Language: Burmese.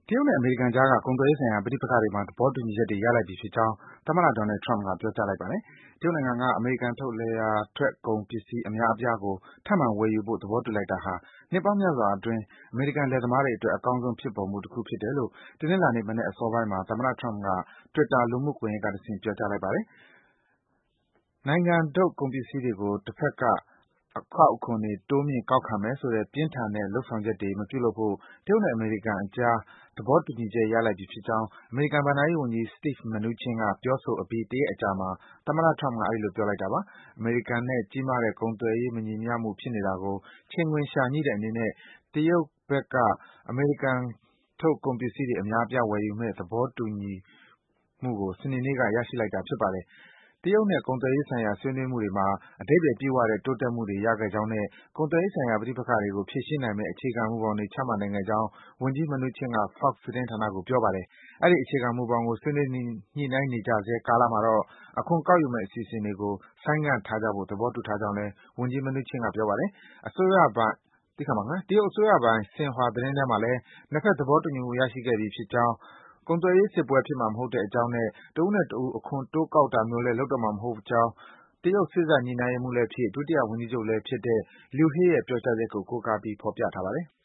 တရုတ်နဲ့အမေရိကန်ကြားက ကုန်သွယ်ရေးဆိုင်ရာ ပဋိပက္ခတွေမှာ သဘောတူညီချက်တွေ ရလိုက်ပြီဖြစ်ကြောင်း သမ္မတ Donald Trump က ပြောကြားလိုက်ပါတယ်။ တရုတ်နိုင်ငံက အမေရိကန်ထုတ် လယ်ယာထွက်ကုန်ပစ္စည်း အများအပြားကို ထပ်မံဝယ်ယူဖို့ သဘောတူလိုက်တာဟာ နှစ်ပေါင်းများစွာအတွင်း အမေရိကန်လယ်သမားတွေအတွက် အကောင်းဆုံးဖြစ်ပေါ်မှုတခုဖြစ်တယ်လို့ တနင်္လာနေ့မနက် အစောပိုင်းမှာ သမ္မတ Trump က Twitter လူမှုကွန်ယက်ကတဆင့် ပြောကြားလိုက်ပါတယ်။ နိုင်ငံထုတ်ကုန်ပစ္စည်းတွေကို တဘက်က အခွန်တွေ တိုးမြှင့်ကောက်ခံမယ်ဆိုတဲ့ ပြင်းထန်တဲ့ လုပ်ဆောင်ချက်တွေ မပြုလုပ်ဖို့ တရုတ်နဲ့အမေရိကန်အကြား သဘောတူညီချက် ရလိုက်ပြီဖြစ်ကြောင်း အမေရိကန် ဘဏ္ဍာရေးဝန်ကြီး Steve Mnuchin က ပြောဆိုအပြီး တရက်အကြာမှာ သမ္မတ Trump က အဲဒီလို ပြောလိုက်တာပါ။ အမေရိကန်နဲ့ ကြီးမားတဲ့ ကုန်သွယ်ရေး မညီမျှမှုဖြစ်နေတာကို ချိန်ခွင်လျှာညှိတဲ့အနေနဲ့ တရုတ်ဘက်က အမေရိကန်ထုတ်ကုန်ပစ္စည်းတွေ အများအပြား ဝယ်ယူမယ့် သဘောတူညီမှုကို စနေနေ့က ရရှိလိုက်တာ ဖြစ်ပါတယ်။ တရုတ်နဲ့ ကုန်သွယ်ရေးဆိုင်ရာ ဆွေးနွေးမှုတွေမှာ အဓိပ္ပါယ်ပြည့်ဝတဲ့ တိုးတက်မှုတွေ ရခဲ့ကြောင်းနဲ့ ကုန်သွယ်ရေးဆိုင်ရာ ပဋိပက္ခတွေကို ဖြေရှင်းနိုင်မယ့် အခြေခံမူဘောင်တွေ ချမှတ်နိုင်ခဲ့ကြောင်း ဝန်ကြီး Mnuchin က Fox သတင်းဌာနကို ပြောပါတယ်။ အဲဒီ အခြေခံမူဘောင်ကို ဆွေးနွေး ညှိနှိုင်းနေကြဆဲ ကာလမှာတော့ အခွန်ကောက်ယူမယ့် အစီအစဉ်တွေကို ဆိုင်းငံ့ထားကြဖို့ သဘောတူထားကြောင်းလည်း ဝန်ကြီး Mnuchin က ပြောပါတယ်။ တရုတ်အစိုးရပိုင် Xinhua သတင်းထဲမှာလည်း နှစ်ဘက် သဘောတူညီမှု ရရှိခဲ့ပြီဖြစ်ကြောင်း၊ ကုန်သွယ်ရေးစစ်ပွဲ ဖြစ်မှာမဟုတ်ကြောင်းနဲ့ တဦးနဲ့တဦး အခွန်တိုးကောက်တာမျိုးလည်း လုပ်တော့မှာ မဟုတ်ကြောင်း တရုတ် စေ့စပ်ညှိနှိုင်းရေးမှူးလည်းဖြစ်၊ ဒုတိယဝန်ကြီးချုပ်လည်းဖြစ်တဲ့ Liu He ရဲ့ ပြောကြားချက်ကို ကိုးကားပြီး ဖော်ပြထားပါတယ်။